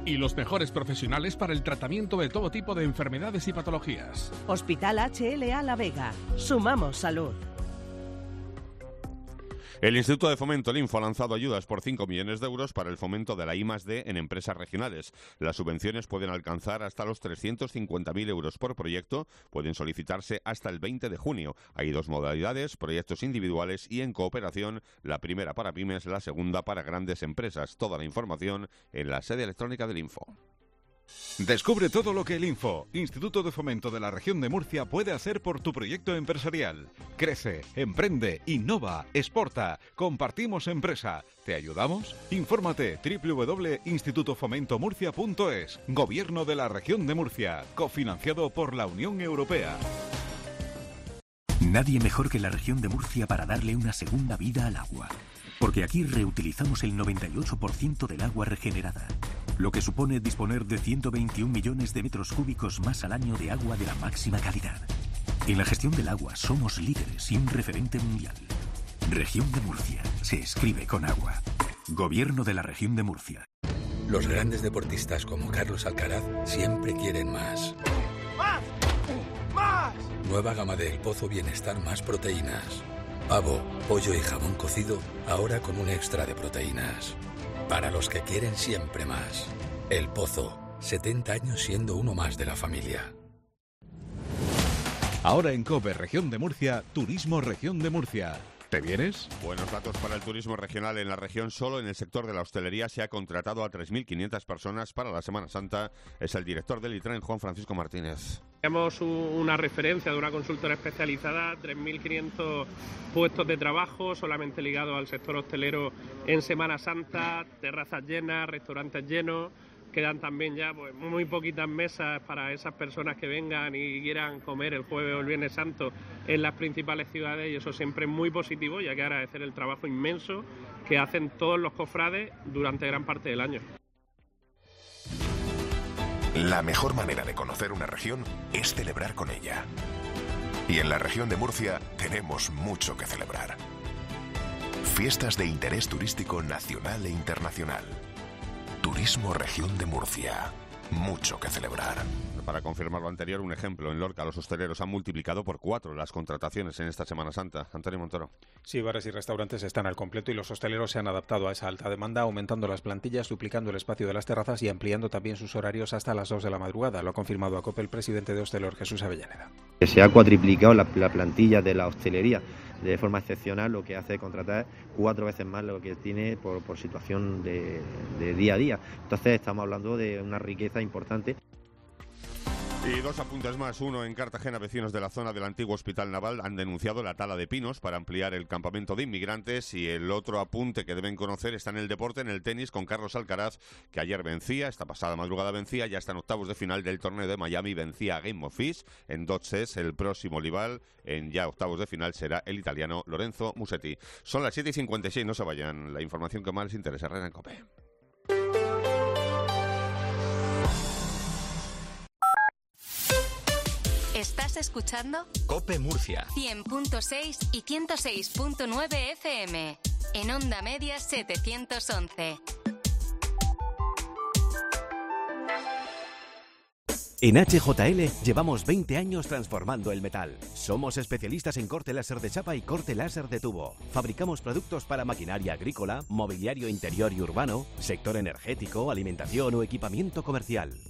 y los mejores profesionales para el tratamiento de todo tipo de enfermedades y patologías. Hospital HLA La Vega. Sumamos salud. El Instituto de Fomento, el Info, ha lanzado ayudas por 5 millones de euros para el fomento de la I+D en empresas regionales. Las subvenciones pueden alcanzar hasta los 350.000 euros por proyecto, pueden solicitarse hasta el 20 de junio. Hay 2 modalidades, proyectos individuales y en cooperación, la primera para pymes, la segunda para grandes empresas. Toda la información en la sede electrónica del Info. Descubre todo lo que el Info, Instituto de Fomento de la Región de Murcia, puede hacer por tu proyecto empresarial. Crece, emprende, innova, exporta. Compartimos empresa. ¿Te ayudamos? Infórmate www.institutofomentomurcia.es. Gobierno de la Región de Murcia, cofinanciado por la Unión Europea. Nadie mejor que la Región de Murcia para darle una segunda vida al agua. Porque aquí reutilizamos el 98% del agua regenerada, lo que supone disponer de 121 millones de metros cúbicos más al año de agua de la máxima calidad. En la gestión del agua somos líderes y un referente mundial. Región de Murcia, se escribe con agua. Gobierno de la Región de Murcia. Los grandes deportistas como Carlos Alcaraz siempre quieren más. ¡Más! ¡Más! Nueva gama de El Pozo Bienestar más proteínas. Pavo, pollo y jamón cocido, ahora con un extra de proteínas. Para los que quieren siempre más. El Pozo, 70 años siendo uno más de la familia. Ahora en COPE Región de Murcia, Turismo Región de Murcia. ¿Te vienes? Buenos datos para el turismo regional en la región. Solo en el sector de la hostelería se ha contratado a 3.500 personas para la Semana Santa. Es el director del ITREN, Juan Francisco Martínez. Tenemos una referencia de una consultora especializada, 3.500 puestos de trabajo solamente ligados al sector hostelero en Semana Santa, terrazas llenas, restaurantes llenos. Quedan también ya pues muy poquitas mesas para esas personas que vengan y quieran comer el jueves o el viernes santo en las principales ciudades, y eso siempre es muy positivo, y hay que agradecer el trabajo inmenso que hacen todos los cofrades durante gran parte del año. La mejor manera de conocer una región es celebrar con ella. Y en la región de Murcia tenemos mucho que celebrar. Fiestas de interés turístico nacional e internacional. Turismo Región de Murcia. Mucho que celebrar. Para confirmar lo anterior, un ejemplo. En Lorca, los hosteleros han multiplicado por 4 las contrataciones en esta Semana Santa. Antonio Montoro. Sí, bares y restaurantes están al completo y los hosteleros se han adaptado a esa alta demanda, aumentando las plantillas, duplicando el espacio de las terrazas y ampliando también sus horarios hasta las 2 de la madrugada. Lo ha confirmado a COPE el presidente de Hostelor, Jesús Avellaneda. Se ha cuatriplicado la plantilla de la hostelería de forma excepcional, lo que hace contratar 4 veces más lo que tiene por situación de día a día. Entonces estamos hablando de una riqueza importante. Y 2 apuntes más. Uno, en Cartagena, vecinos de la zona del antiguo Hospital Naval han denunciado la tala de pinos para ampliar el campamento de inmigrantes. Y el otro apunte que deben conocer está en el deporte, en el tenis, con Carlos Alcaraz, que ayer vencía, esta pasada madrugada vencía, ya está en octavos de final del torneo de Miami, vencía a Game of Fish en 2 sets. El próximo rival en ya octavos de final será el italiano Lorenzo Musetti. Son las 7:56, no se vayan. La información que más les interesa, Reina en COPE. ¿Estás escuchando? COPE Murcia 100.6 y 106.9 FM. En Onda Media 711. En HJL llevamos 20 años transformando el metal. Somos especialistas en corte láser de chapa y corte láser de tubo. Fabricamos productos para maquinaria agrícola, mobiliario interior y urbano, sector energético, alimentación o equipamiento comercial.